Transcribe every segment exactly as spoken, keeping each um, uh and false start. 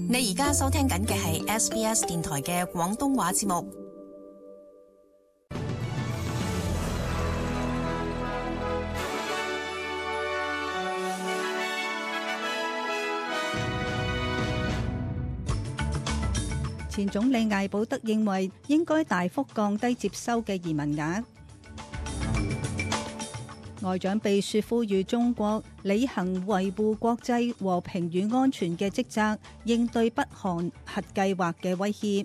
你而家收聽緊嘅係 S B S 電台嘅廣東話節目。 前總理艾保德認為應該大幅降低接收嘅移民額。外長秘書呼籲中國履行維護國際和平與安全嘅職責，應對北韓核計劃嘅威脅。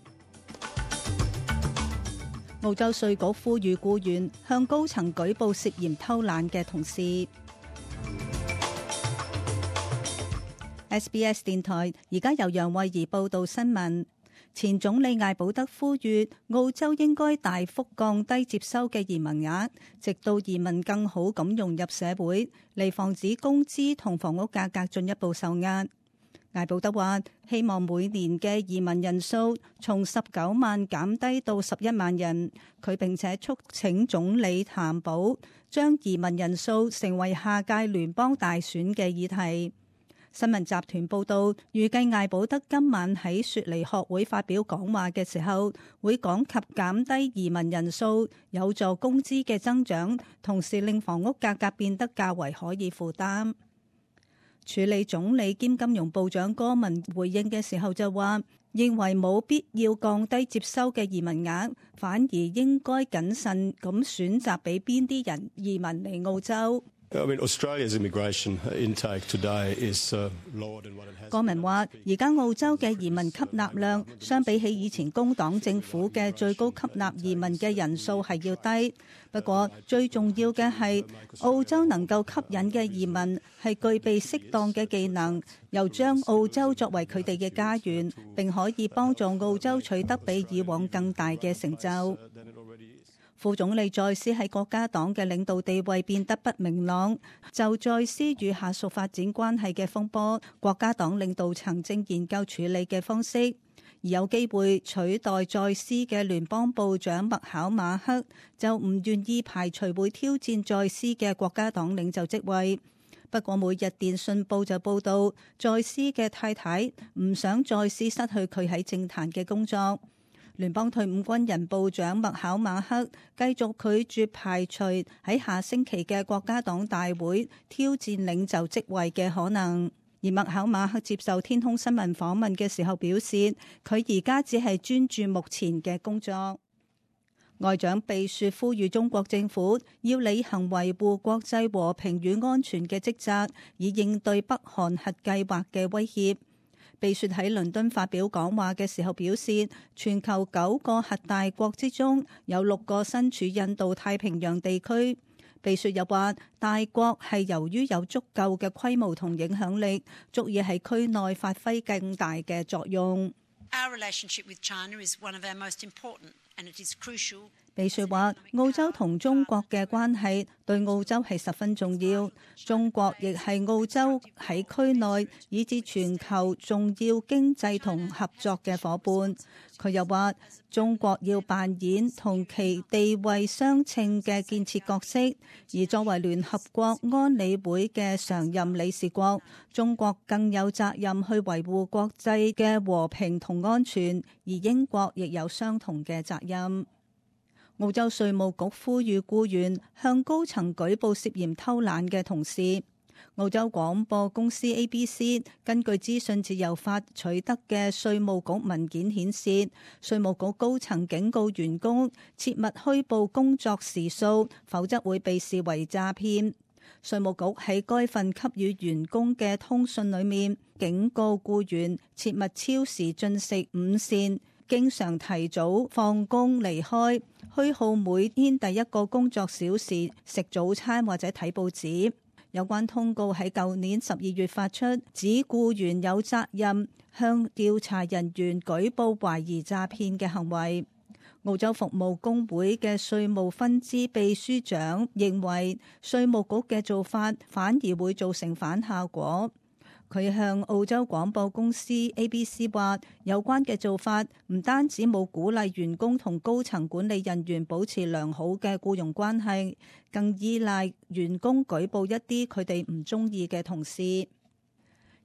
澳洲稅局呼籲僱員向高層舉報涉嫌偷懶嘅同事。S B S 電台而家由楊慧儀報道新聞。前總理艾保德呼籲澳洲應該大幅降低接收嘅移民額，直到移民更好咁融入社會，嚟防止工資同房屋價格進一步受壓。艾保德話希望每年嘅移民人數從十九萬減低到十一萬人。佢並且促請總理擔保將移民人數成為下屆聯邦大選嘅議題。新聞集團報道，預計艾保德今晚喺雪梨學會發表講話嘅時候，會講及減低移民人數有助工資嘅增長，同時令房屋價格變得較為可以負擔。處理總理兼金融部長戈文回應嘅時候就話，認為冇必要降低接收嘅移民額，反而應該謹慎咁選擇俾邊啲人移民嚟澳洲。 I mean, Australia's immigration intake today is lower than what it has been. 戈文話：而家澳洲嘅移民吸納量，相比起以前工黨政府嘅最高吸納移民嘅人數係要低。不過最重要嘅係，澳洲能夠吸引嘅移民係具備適當嘅技能，又將澳洲作為佢哋嘅家園，並可以幫助澳洲取得比以往更大嘅成就。副總理再斯喺國家黨嘅領導地位變得不明朗，就再斯與下屬發展關係嘅風波，國家黨領導層正研究處理嘅方式，而有機會取代再斯嘅聯邦部長麥考馬克就唔願意排除會挑戰再斯嘅國家黨領袖職位。不過每日電訊報就報道，再斯嘅太太唔想再斯失去佢喺政壇嘅工作。聯邦退伍軍人部長麥考馬克繼續拒絕排除喺下星期嘅國家黨大會挑戰領袖職位嘅可能。而麥考馬克接受天空新聞訪問嘅時候表示，佢而家只係專注目前嘅工作。外長秘書呼籲中國政府要履行維護國際和平與安全嘅職責，以應對北韓核計劃嘅威脅。秘書喺倫敦發表講話嘅時候表示，全球九個核大國之中有六個身處印度太平洋地區。秘書又話，大國係由於有足夠嘅規模同影響力，足以喺區內發揮更大嘅作用。 Our relationship with China is one of our most important, and it is crucial. 秘書話，澳洲同中國嘅關係對澳洲係十分重要，中國亦係澳洲喺區內以至全球重要經濟同合作嘅夥伴。佢又話，中國要扮演同其地位相稱嘅建設角色，而作為聯合國安理會嘅常任理事國，中國更有責任去維護國際嘅和平同安全，而英國亦有相同嘅責任。澳洲稅務局呼籲僱員向高層舉報涉嫌偷懶嘅同事。澳洲廣播公司 A B C 根據資訊自由法取得嘅稅務局文件顯示，稅務局高層警告員工切勿虛報工作時數，否則會被視為詐騙。稅務局喺該份給予員工嘅通訊裏面警告僱員切勿超時進食午膳，經常提早放工離開，虛耗每天第一個工作小時食早餐或者睇報紙。有關通告喺舊年十二月發出，指僱員有責任向調查人員舉報懷疑詐騙嘅行為。澳洲服務工會嘅稅務分支秘書長認為，稅務局嘅做法反而會造成反效果。佢向澳洲廣播公司 A B C 話，有關嘅做法唔單止冇鼓勵員工同高層管理人員保持良好嘅僱傭關係，更依賴員工舉報一啲佢哋唔中意嘅同事。一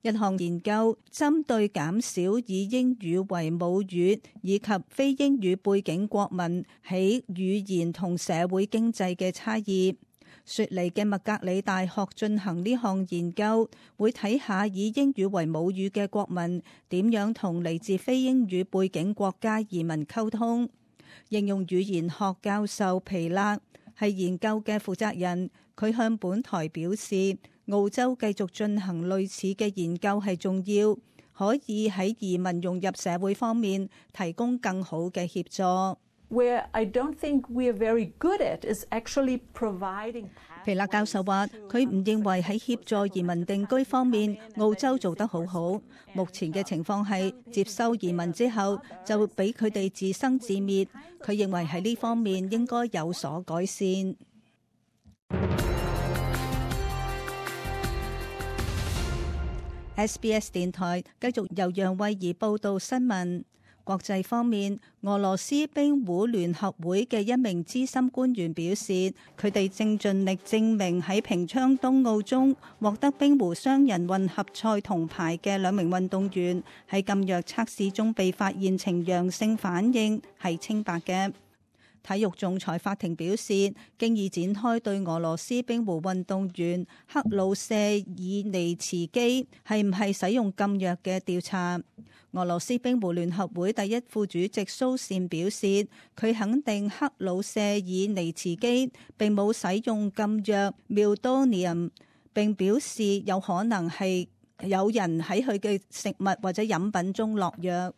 一項研究針對減少以英語為母語以及非英語背景國民喺語言同社會經濟嘅差異。雪梨嘅麥格里大學進行呢項研究，會睇下以英語為母語嘅國民點樣同嚟自非英語背景國家移民溝通。應用語言學教授皮勒係研究嘅負責人，佢向本台表示，澳洲繼續進行類似嘅研究係重要，可以喺移民融入社會方面提供更好嘅協助。 Where I don't think we are very good at is actually providing. 皮勒教授話：佢唔認為喺協助移民定居方面，澳洲做得好好。目前嘅情況係接收移民之後，就俾佢哋自生自滅。佢認為喺呢方面應該有所改善。S B S 電台繼續由楊慧儀報道新聞。國際方面，俄羅斯冰壺聯合會嘅一名資深官員表示，佢哋正盡力證明喺平昌冬奧中獲得冰壺雙人混合賽銅牌嘅兩名運動員喺禁藥測試中被發現呈陽性反應係清白嘅。體育仲裁法庭表示，經已展開對俄羅斯冰壺運動員克魯舍爾尼茨基係唔係使用禁藥嘅調查。俄羅斯冰壺聯合會第一副主席蘇善表示，佢肯定克魯舍爾尼茨基並冇使用禁藥 Meldonium， 並表示有可能係有人喺佢嘅食物或者飲品中落藥。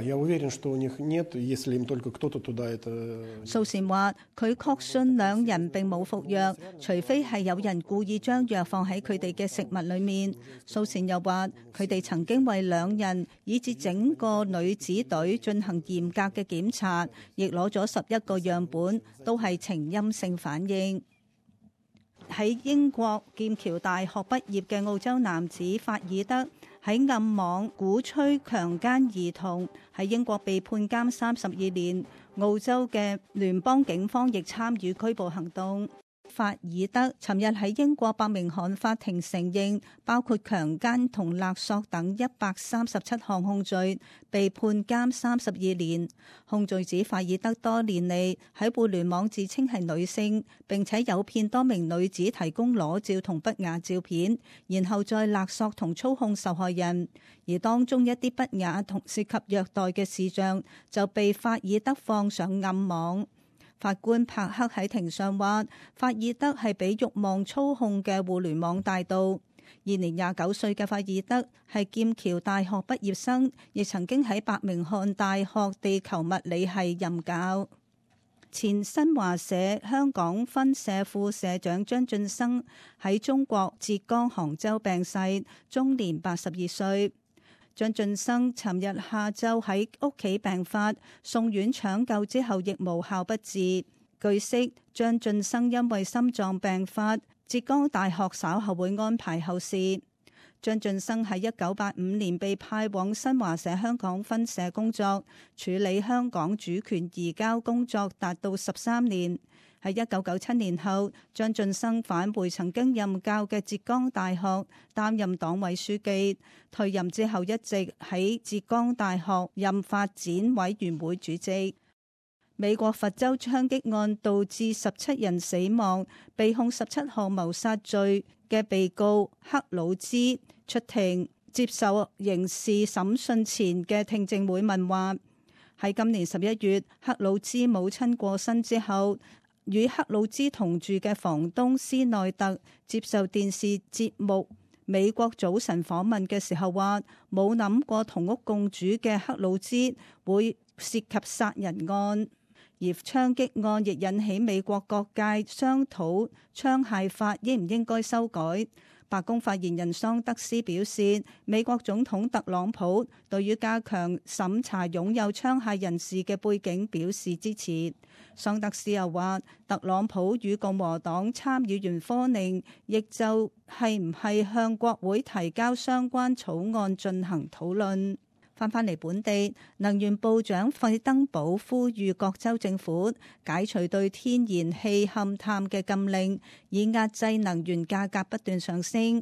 蘇善話：佢確信兩人並冇服藥，除非係有人故意將藥放喺佢哋嘅食物裏面。蘇善又話：佢哋曾經為兩人以至整個女子隊進行嚴格嘅檢查，亦攞咗十一個樣本，都係呈陰性反應。喺英國劍橋大學畢業嘅澳洲男子法爾德喺暗網鼓吹強姦兒童，喺英國被判監三十二年。澳洲嘅聯邦警方亦參與拘捕行動。法爾德尋日喺英國伯明翰法庭承認包括強姦同勒索等一百三十七項控罪，被判監三十二年。控罪指法爾德多年嚟喺互聯網自稱係女性，並且誘騙多名女子提供裸照同不雅照片，然後再勒索同操控受害人。而當中一啲不雅同涉及虐待嘅事項就被法爾德放上暗網。法官帕克喺庭上話，法爾德係俾慾望操控嘅互聯網大盜。現年廿九歲嘅法爾德係劍橋大學畢業生，亦曾經喺伯明翰大學地球物理系任教。前新華社香港分社副社長張晉生喺中國浙江杭州病逝，終年八十二歲。張晉生尋日下晝喺屋企病發，送院搶救之後亦無效不治。據悉，張晉生因為心臟病發，浙江大學稍後會安排後事。張晉生喺一九八五年被派往新華社香港分社工作，處理香港主權移交工作達到十三年。喺一九九七年後，張晉生返回曾經任教嘅浙江大學，擔任黨委書記。退任之後，一直喺浙江大學任發展委員會主席。美國佛州槍擊案導致十七人死亡，被控十七項謀殺罪嘅被告克魯茲出庭接受刑事審訊前嘅聽證會問話。喺今年十一月，克魯茲母親過身之後，與克魯茲同住嘅房東斯內特接受電視節目《美國早晨》訪問嘅時候話，冇諗過同屋共主嘅克魯茲會涉及殺人案。而槍擊案亦引起美國各界商討槍械法應唔應該修改。白宮發言人桑德斯表示，美國總統特朗普對於加強審查擁有槍械人士嘅背景表示支持。桑德斯又話，特朗普與共和黨參議員科寧亦就係唔係向國會提交相關草案進行討論。翻返嚟本地，能源部長費登堡呼籲各州政府解除對天然氣勘探嘅禁令，以壓制能源價格不斷上升。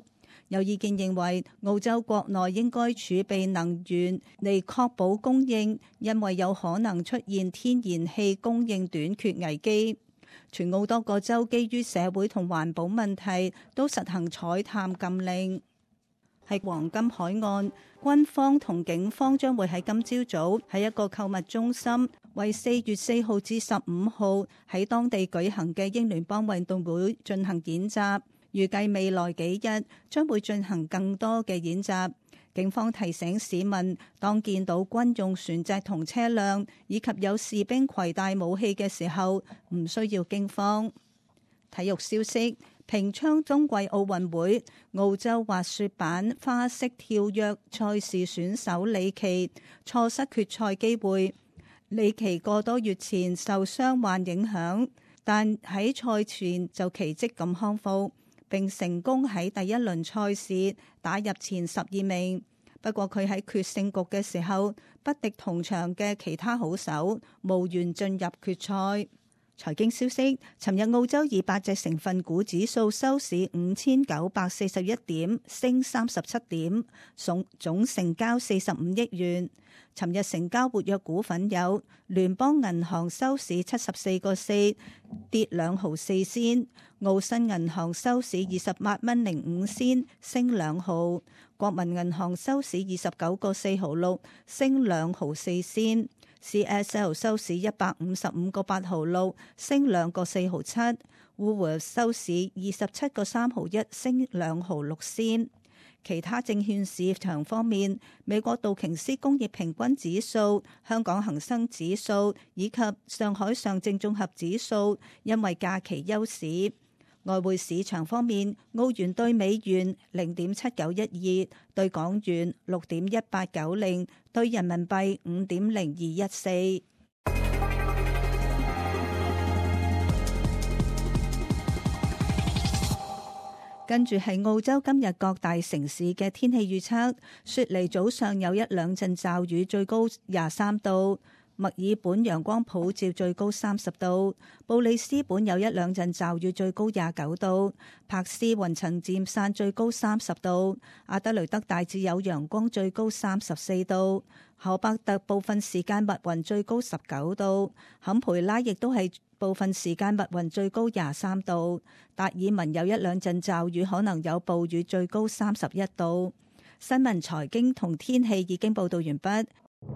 有意見認為，澳洲國內應該儲備能源嚟確保供應，因為有可能出現天然氣供應短缺危機。全澳多個州基於社會同環保問題，都實行採探禁令。喺黃金海岸，軍方同警方將會喺今朝早喺一個購物中心，為四月四號至十五號喺當地舉行嘅英聯邦運動會進行演習。預計未來幾日將會進行更多嘅演習。警方提醒市民，當見到軍用船隻同車輛以及有士兵攜帶武器嘅時候，唔需要驚慌。體育消息：平昌冬季奧運會，澳洲滑雪板花式跳躍賽事選手李琦錯失決賽機會。李琦個多月前受傷患影響，但喺賽前就奇蹟咁康復，並成功喺第一輪賽事打入前十二名。不過佢喺決勝局嘅時候不敵同場嘅其他好手，無緣進入決賽。財經消息：尋日澳洲二百隻成分股指數收市五千九百四十一點，升三十七點，總總成交四十五億元。尋日成交活躍股份有聯邦銀行收市七十四個四，跌兩毫四仙；澳新銀行收市二十八蚊零五仙，升兩毫；國民銀行收市二十九個四毫六，升兩毫四仙。C S L 收市一百五十五個八毫六，升兩個四毫七。Woolworths 收市二十七個三毫一，升兩毫六仙。其他證券市場方面，美國道瓊斯工業平均指數、香港恒生指數以及上海上證綜合指數因為假期休市。外匯市場方面，澳元對美元零點七九一二，對港元六點一八九零，對人民幣五點零二一四。跟住係澳洲今日各大城市嘅天氣預測：雪梨早上有一兩陣驟雨，最高廿三度；墨爾本陽光普照，最高三十度；布里斯本有一兩陣驟雨，最高廿九度；柏斯雲層漸散，最高三十度；阿德雷德大致有陽光，最高三十四度；荷伯特部分時間密雲，最高十九度；坎培拉亦都係部分時間密雲，最高廿三度；達爾文有一兩陣驟雨，可能有暴雨，最高三十一度。新聞、財經同天氣已經報道完畢。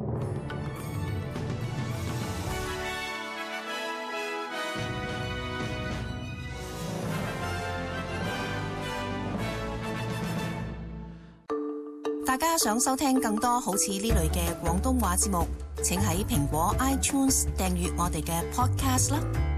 大家想收聽更多好似呢類嘅廣東話節目，請喺蘋果 iTunes 訂閱我哋嘅 Podcast 啦。